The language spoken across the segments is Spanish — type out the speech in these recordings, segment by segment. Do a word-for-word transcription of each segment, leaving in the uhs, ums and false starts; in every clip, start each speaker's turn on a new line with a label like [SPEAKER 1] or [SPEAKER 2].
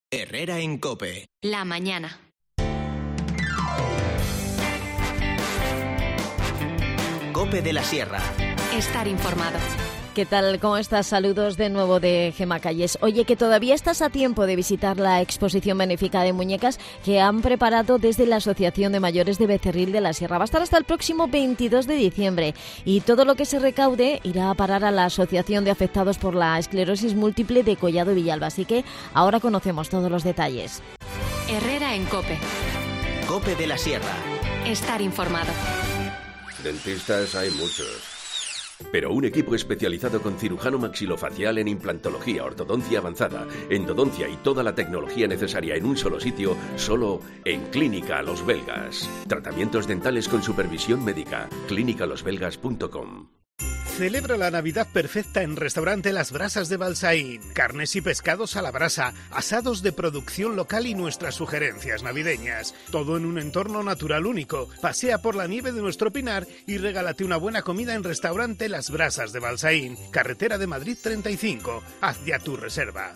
[SPEAKER 1] Herrera en COPE.
[SPEAKER 2] La mañana.
[SPEAKER 1] COPE de la Sierra.
[SPEAKER 2] Estar informado.
[SPEAKER 3] ¿Qué tal? ¿Cómo estás? Saludos de nuevo de Gemma Calles. Oye, que todavía estás a tiempo de visitar la exposición benéfica de muñecas que han preparado desde la Asociación de Mayores de Becerril de la Sierra. Va a estar hasta el próximo veintidós de diciembre y todo lo que se recaude irá a parar a la Asociación de Afectados por la Esclerosis Múltiple de Collado Villalba. Así que ahora conocemos todos los detalles.
[SPEAKER 2] Herrera en COPE.
[SPEAKER 1] COPE de la Sierra.
[SPEAKER 2] Estar informado.
[SPEAKER 4] Dentistas hay muchos. Pero un equipo especializado con cirujano maxilofacial en implantología, ortodoncia avanzada, endodoncia y toda la tecnología necesaria en un solo sitio, solo en Clínica Los Belgas. Tratamientos dentales con supervisión médica. clínica los belgas punto com.
[SPEAKER 5] Celebra la Navidad perfecta en Restaurante Las Brasas de Balsaín. Carnes y pescados a la brasa, asados de producción local y nuestras sugerencias navideñas. Todo en un entorno natural único. Pasea por la nieve de nuestro Pinar y regálate una buena comida en Restaurante Las Brasas de Balsaín. Carretera de Madrid treinta y cinco. Haz ya tu reserva.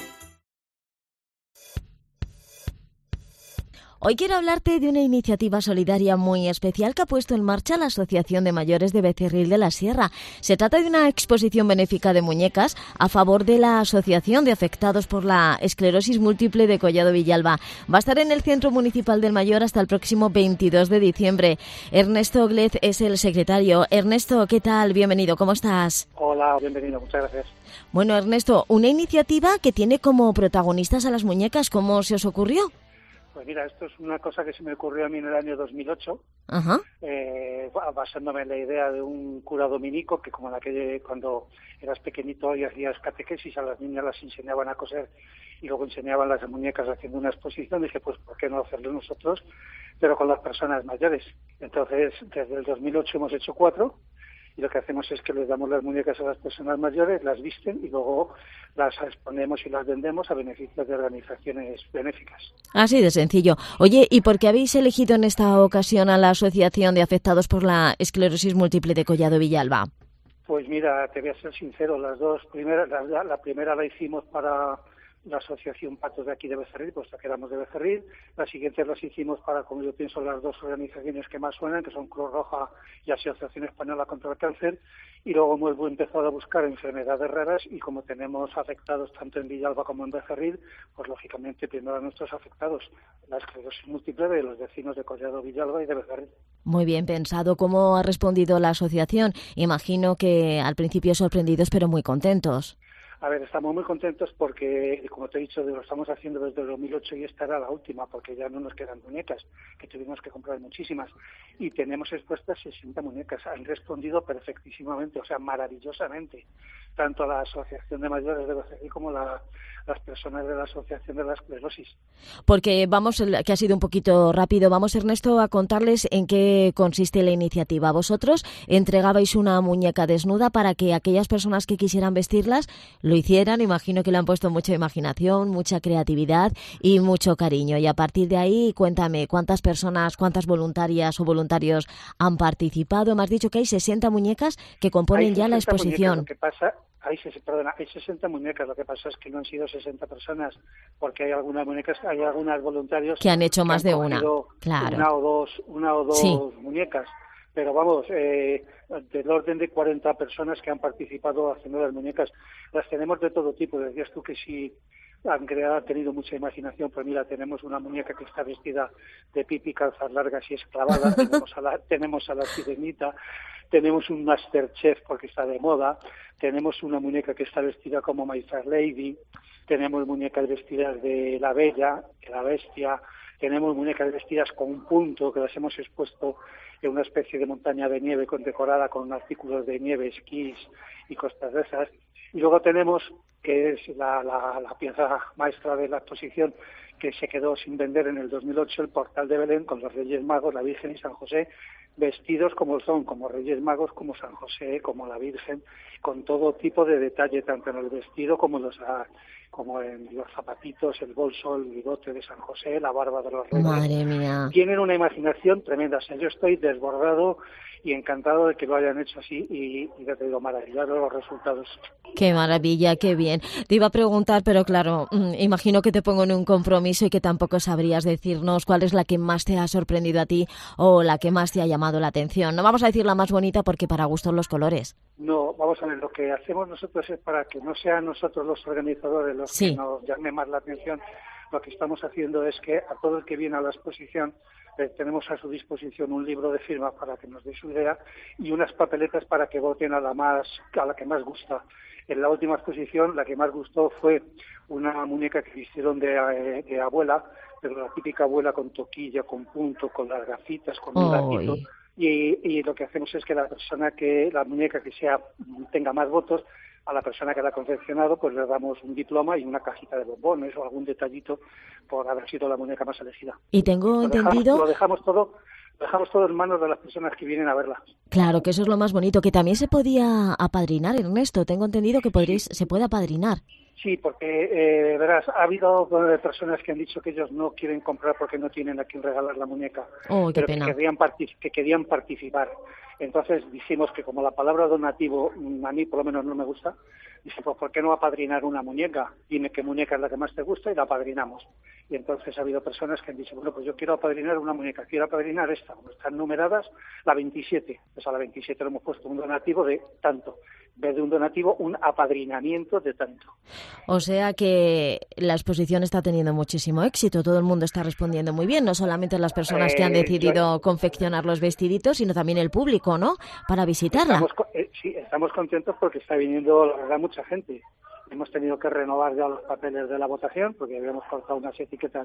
[SPEAKER 3] Hoy quiero hablarte de una iniciativa solidaria muy especial que ha puesto en marcha la Asociación de Mayores de Becerril de la Sierra. Se trata de una exposición benéfica de muñecas a favor de la Asociación de Afectados por la Esclerosis Múltiple de Collado Villalba. Va a estar en el Centro Municipal del Mayor hasta el próximo veintidós de diciembre. Ernesto Glez es el secretario. Ernesto, ¿qué tal? Bienvenido, ¿cómo estás?
[SPEAKER 6] Hola, bienvenido, muchas gracias.
[SPEAKER 3] Bueno, Ernesto, una iniciativa que tiene como protagonistas a las muñecas. ¿Cómo se os ocurrió?
[SPEAKER 6] Pues mira, esto es una cosa que se me ocurrió a mí en el año dos mil ocho,
[SPEAKER 3] Ajá.
[SPEAKER 6] eh, basándome en la idea de un cura dominico que, como en aquel, cuando eras pequeñito y hacías catequesis, a las niñas las enseñaban a coser y luego enseñaban las muñecas haciendo una exposición. Dije, pues, ¿por qué no hacerlo nosotros, pero con las personas mayores? Entonces, desde el dos mil ocho hemos hecho cuatro. Y lo que hacemos es que les damos las muñecas a las personas mayores, las visten y luego las exponemos y las vendemos a beneficio de organizaciones benéficas.
[SPEAKER 3] Así de sencillo. Oye, ¿y por qué habéis elegido en esta ocasión a la Asociación de Afectados por la Esclerosis Múltiple de Collado Villalba?
[SPEAKER 6] Pues mira, te voy a ser sincero, las dos primeras, la, la primera la hicimos para la Asociación Patos de aquí de Becerril, puesto que éramos de Becerril. Las siguientes las hicimos para, como yo pienso, las dos organizaciones que más suenan, que son Cruz Roja y Asociación Española contra el Cáncer. Y luego hemos empezado a buscar enfermedades raras y como tenemos afectados tanto en Villalba como en Becerril, pues lógicamente primero a nuestros afectados, la esclerosis múltiple de los vecinos de Collado Villalba y de Becerril.
[SPEAKER 3] Muy bien pensado. ¿Cómo ha respondido la asociación? Imagino que al principio sorprendidos pero muy contentos.
[SPEAKER 6] A ver, estamos muy contentos porque, como te he dicho, lo estamos haciendo desde el dos mil ocho y esta era la última, porque ya no nos quedan muñecas, que tuvimos que comprar muchísimas. Y tenemos expuestas sesenta muñecas. Han respondido perfectísimamente, o sea, maravillosamente, tanto la Asociación de Mayores de Becerril como la, las personas de la Asociación de la Esclerosis.
[SPEAKER 3] Porque vamos, que ha sido un poquito rápido, vamos, Ernesto, a contarles en qué consiste la iniciativa. Vosotros entregabais una muñeca desnuda para que aquellas personas que quisieran vestirlas lo hicieran. Imagino que le han puesto mucha imaginación, mucha creatividad y mucho cariño. Y a partir de ahí, cuéntame, ¿cuántas personas, cuántas voluntarias o voluntarios han participado? Me has dicho que hay sesenta muñecas que componen ya la exposición.
[SPEAKER 6] Muñecas, lo que pasa, hay, perdona, hay sesenta muñecas, lo que pasa es que no han sido sesenta personas, porque hay algunas muñecas, hay algunos voluntarios
[SPEAKER 3] que han hecho
[SPEAKER 6] que
[SPEAKER 3] más
[SPEAKER 6] han
[SPEAKER 3] de una, claro.
[SPEAKER 6] Una o dos, una o dos
[SPEAKER 3] sí.
[SPEAKER 6] muñecas. Pero vamos, eh, del orden de cuarenta personas que han participado haciendo las muñecas. Las tenemos de todo tipo. Decías tú que sí han creado, han tenido mucha imaginación. Pues mira, tenemos una muñeca que está vestida de pipi, calzas largas y esclavada. tenemos, a la, tenemos a la sirenita. Tenemos un Masterchef porque está de moda. Tenemos una muñeca que está vestida como My Fair Lady. Tenemos muñecas vestidas de la Bella, de la Bestia. Tenemos muñecas vestidas con un punto que las hemos expuesto en una especie de montaña de nieve condecorada con artículos de nieve, esquís y cosas de esas. Y luego tenemos, que es la, la, la pieza maestra de la exposición, que se quedó sin vender en el dos mil ocho, el portal de Belén con los Reyes Magos, la Virgen y San José, vestidos como son, como Reyes Magos, como San José, como la Virgen, con todo tipo de detalle, tanto en el vestido como en los, como en los zapatitos, el bolso, el bigote de San José, la barba de los reyes.
[SPEAKER 3] Madre mía.
[SPEAKER 6] Tienen una imaginación tremenda. O sea, yo estoy desbordado y encantado de que lo hayan hecho así y, y ya te digo, maravillado los resultados.
[SPEAKER 3] Qué maravilla, qué bien. Te iba a preguntar, pero claro, mmm, imagino que te pongo en un compromiso y que tampoco sabrías decirnos cuál es la que más te ha sorprendido a ti o la que más te ha llamado la atención. No vamos a decir la más bonita porque para gustos los colores.
[SPEAKER 6] No, vamos a ver, lo que hacemos nosotros es para que no sean nosotros los organizadores los
[SPEAKER 3] sí.
[SPEAKER 6] que nos llame más la atención. Lo que estamos haciendo es que a todo el que viene a la exposición eh, tenemos a su disposición un libro de firma para que nos dé su idea y unas papeletas para que voten a la más a la que más gusta. En la última exposición la que más gustó fue una muñeca que hicieron de, de, de abuela, pero la típica abuela con toquilla, con punto, con las gafitas, con un gatito. Y, y lo que hacemos es que la persona que, la muñeca que sea tenga más votos, a la persona que la ha confeccionado, pues le damos un diploma y una cajita de bombones o algún detallito por haber sido la muñeca más elegida.
[SPEAKER 3] Y tengo
[SPEAKER 6] lo
[SPEAKER 3] entendido...
[SPEAKER 6] Dejamos, lo dejamos todo... Dejamos todo en manos de las personas que vienen a verla.
[SPEAKER 3] Claro, que eso es lo más bonito, que también se podía apadrinar, Ernesto. Tengo entendido que podréis, se puede apadrinar.
[SPEAKER 6] Sí, porque, eh, verás, ha habido personas que han dicho que ellos no quieren comprar porque no tienen a quien regalar la muñeca,
[SPEAKER 3] oh, qué
[SPEAKER 6] pero
[SPEAKER 3] pena.
[SPEAKER 6] Que, querían partic- que querían participar. Entonces dijimos que como la palabra donativo a mí por lo menos no me gusta, dije, pues ¿por qué no apadrinar una muñeca? Dime qué muñeca es la que más te gusta y la apadrinamos. Y entonces ha habido personas que han dicho, bueno, pues yo quiero apadrinar una muñeca, quiero apadrinar esta, como están numeradas, la veintisiete. Pues a la veintisiete le hemos puesto un donativo de tanto. En vez de un donativo, un apadrinamiento de tanto.
[SPEAKER 3] O sea que la exposición está teniendo muchísimo éxito, todo el mundo está respondiendo muy bien, no solamente las personas eh, que han decidido claro. confeccionar los vestiditos, sino también el público, ¿no?, para visitarla.
[SPEAKER 6] Estamos, eh, sí, estamos contentos porque está viniendo, la verdad, mucha gente. Hemos tenido que renovar ya los papeles de la votación porque habíamos cortado unas etiquetas,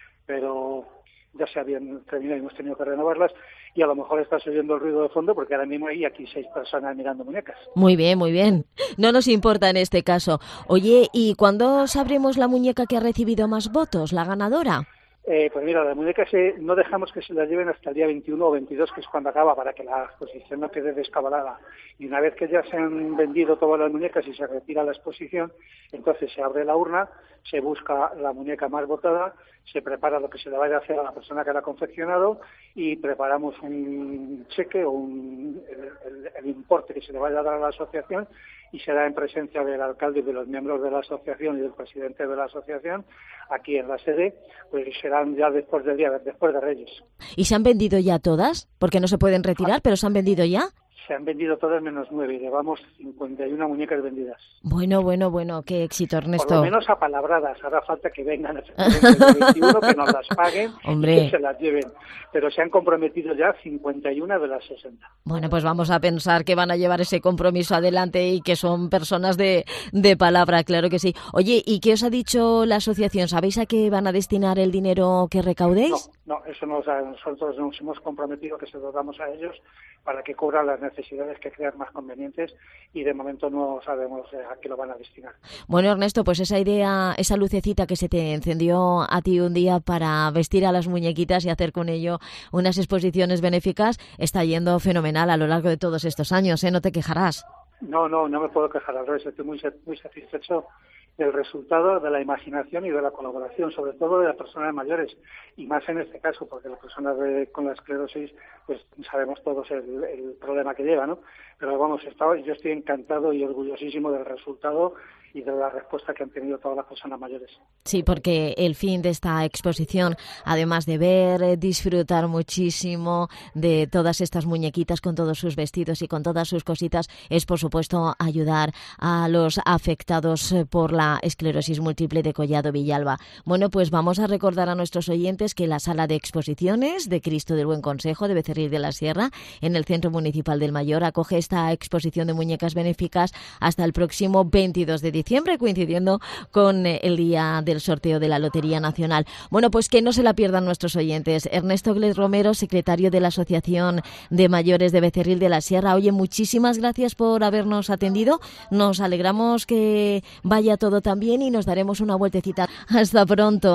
[SPEAKER 6] pero ya se habían terminado y hemos tenido que renovarlas. Y a lo mejor estás oyendo el ruido de fondo porque ahora mismo hay aquí seis personas mirando muñecas.
[SPEAKER 3] Muy bien, muy bien. No nos importa en este caso. Oye, ¿y cuándo sabremos la muñeca que ha recibido más votos, la ganadora?
[SPEAKER 6] Eh, pues mira, las muñecas se, no dejamos que se las lleven hasta el día veintiuno o veintidós, que es cuando acaba, para que la exposición no quede descabalada. Y una vez que ya se han vendido todas las muñecas y se retira la exposición, entonces se abre la urna, se busca la muñeca más votada, se prepara lo que se le vaya a hacer a la persona que la ha confeccionado y preparamos un cheque o un, el, el, el importe que se le vaya a dar a la asociación y se da en presencia del alcalde y de los miembros de la asociación y del presidente de la asociación aquí en la sede, pues serán ya después del día, después de Reyes.
[SPEAKER 3] ¿Y se han vendido ya todas? Porque no se pueden retirar, pero ¿se han vendido ya?
[SPEAKER 6] Se han vendido todas menos nueve y llevamos cincuenta y una muñecas vendidas.
[SPEAKER 3] Bueno, bueno, bueno, qué éxito, Ernesto.
[SPEAKER 6] Por lo menos apalabradas. Hará falta que vengan el veintiuno, que nos las paguen
[SPEAKER 3] Hombre.
[SPEAKER 6] y que se las lleven. Pero se han comprometido ya cincuenta y una de las sesenta.
[SPEAKER 3] Bueno, pues vamos a pensar que van a llevar ese compromiso adelante y que son personas de, de palabra, claro que sí. Oye, ¿y qué os ha dicho la asociación? ¿Sabéis a qué van a destinar el dinero que recaudéis?
[SPEAKER 6] No, no, eso no, o sea, nosotros nos hemos comprometido que se lo damos a ellos para que cubran las necesidades que crean más convenientes y de momento no sabemos a qué lo van a destinar.
[SPEAKER 3] Bueno, Ernesto, pues esa idea, esa lucecita que se te encendió a ti un día para vestir a las muñequitas y hacer con ello unas exposiciones benéficas está yendo fenomenal a lo largo de todos estos años, ¿eh? No te quejarás.
[SPEAKER 6] No, no, no me puedo quejar, al revés, estoy muy, muy satisfecho del resultado de la imaginación y de la colaboración, sobre todo de las personas mayores, y más en este caso, porque las personas de, con la esclerosis, pues sabemos todos el, el problema que lleva, ¿no? Pero vamos, estaba, yo estoy encantado y orgullosísimo del resultado y de la respuesta que han tenido todas las personas mayores.
[SPEAKER 3] Sí, porque el fin de esta exposición, además de ver, disfrutar muchísimo de todas estas muñequitas con todos sus vestidos y con todas sus cositas, es por supuesto ayudar a los afectados por la esclerosis múltiple de Collado Villalba. Bueno, pues vamos a recordar a nuestros oyentes que la sala de exposiciones de Cristo del Buen Consejo de Becerril de la Sierra, en el Centro Municipal del Mayor, acoge esta exposición de muñecas benéficas hasta el próximo veintidós de diciembre, coincidiendo con el día del sorteo de la Lotería Nacional. Bueno, pues que no se la pierdan nuestros oyentes. Ernesto Gles Romero, secretario de la Asociación de Mayores de Becerril de la Sierra. Oye, muchísimas gracias por habernos atendido. Nos alegramos que vaya todo tan bien y nos daremos una vueltecita. Hasta pronto.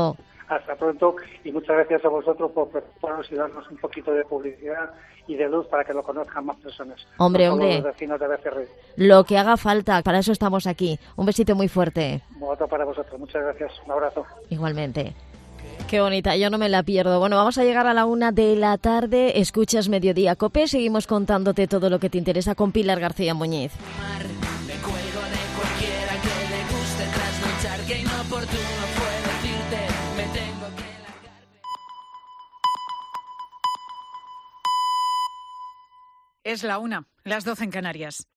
[SPEAKER 6] Hasta pronto y muchas gracias a vosotros por preocuparos y darnos un poquito de publicidad y de luz para que lo conozcan más personas.
[SPEAKER 3] Hombre,
[SPEAKER 6] no
[SPEAKER 3] hombre.
[SPEAKER 6] Los vecinos de Becerril.
[SPEAKER 3] Lo que haga falta, para eso estamos aquí. Un besito muy fuerte.
[SPEAKER 6] Otro para vosotros. Muchas gracias. Un abrazo.
[SPEAKER 3] Igualmente. Qué bonita, yo no me la pierdo. Bueno, vamos a llegar a la una de la tarde. Escuchas Mediodía Cope. Seguimos contándote todo lo que te interesa con Pilar García Muñiz.
[SPEAKER 7] Me cuelgo de cualquiera que le guste trasnochar, que inoportuno fue decirte, me tengo que largar.
[SPEAKER 8] Es la una, las doce en Canarias.